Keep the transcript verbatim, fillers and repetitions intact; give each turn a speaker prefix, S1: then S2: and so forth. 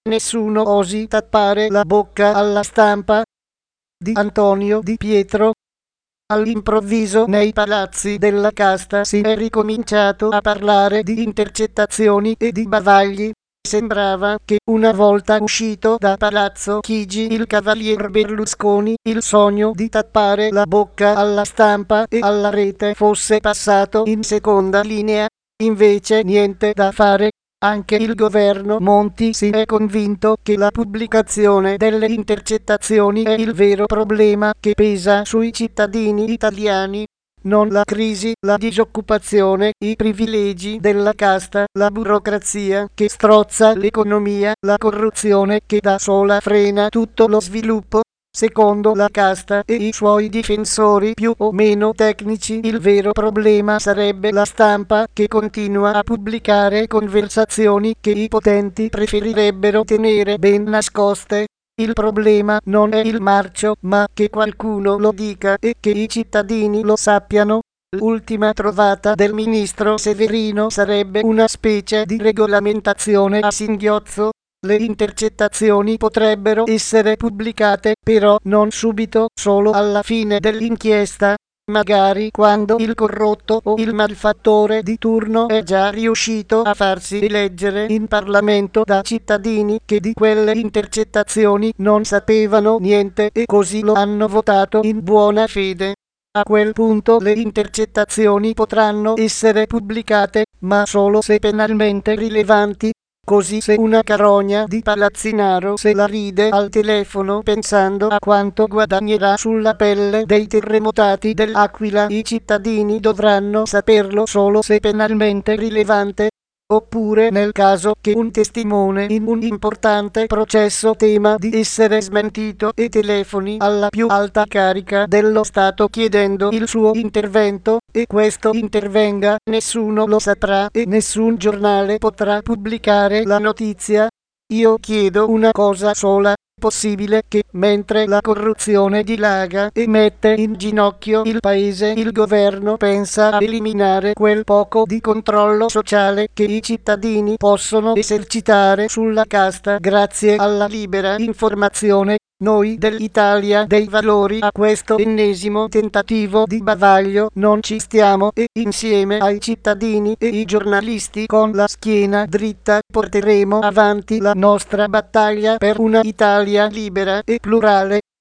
S1: nessuno osi tappare la bocca alla stampa. Di Antonio Di Pietro. All'improvviso nei palazzi della casta si è ricominciato a parlare di intercettazioni e di bavagli. Sembrava che una volta uscito da Palazzo Chigi il cavalier Berlusconi il sogno di tappare la bocca alla stampa e alla rete fosse passato in seconda linea. Invece niente da fare. Anche il governo Monti si è convinto che la pubblicazione delle intercettazioni è il vero problema che pesa sui cittadini italiani. Non la crisi, la disoccupazione, i privilegi della casta, la burocrazia che strozza l'economia, la corruzione che da sola frena tutto lo sviluppo. Secondo la casta e i suoi difensori più o meno tecnici, il vero problema sarebbe la stampa che continua a pubblicare conversazioni che i potenti preferirebbero tenere ben nascoste. Il problema non è il marcio, ma che qualcuno lo dica e che i cittadini lo sappiano. L'ultima trovata del ministro Severino sarebbe una specie di regolamentazione a singhiozzo. Le intercettazioni potrebbero essere pubblicate, però non subito, solo alla fine dell'inchiesta, magari quando il corrotto o il malfattore di turno è già riuscito a farsi eleggere in Parlamento da cittadini che di quelle intercettazioni non sapevano niente e così lo hanno votato in buona fede. A quel punto le intercettazioni potranno essere pubblicate, ma solo se penalmente rilevanti. Così se una carogna di Palazzinaro se la ride al telefono pensando a quanto guadagnerà sulla pelle dei terremotati dell'Aquila, i cittadini dovranno saperlo solo se penalmente rilevante. Oppure nel caso che un testimone in un importante processo tema di essere smentito e telefoni alla più alta carica dello Stato chiedendo il suo intervento, e questo intervenga, nessuno lo saprà e nessun giornale potrà pubblicare la notizia. Io chiedo una cosa sola. Possibile che, mentre la corruzione dilaga e mette in ginocchio il paese, il governo pensa a eliminare quel poco di controllo sociale che i cittadini possono esercitare sulla casta grazie alla libera informazione? Noi dell'Italia dei Valori a questo ennesimo tentativo di bavaglio non ci stiamo e insieme ai cittadini e i giornalisti con la schiena dritta porteremo avanti la nostra battaglia per una Italia libera e plurale.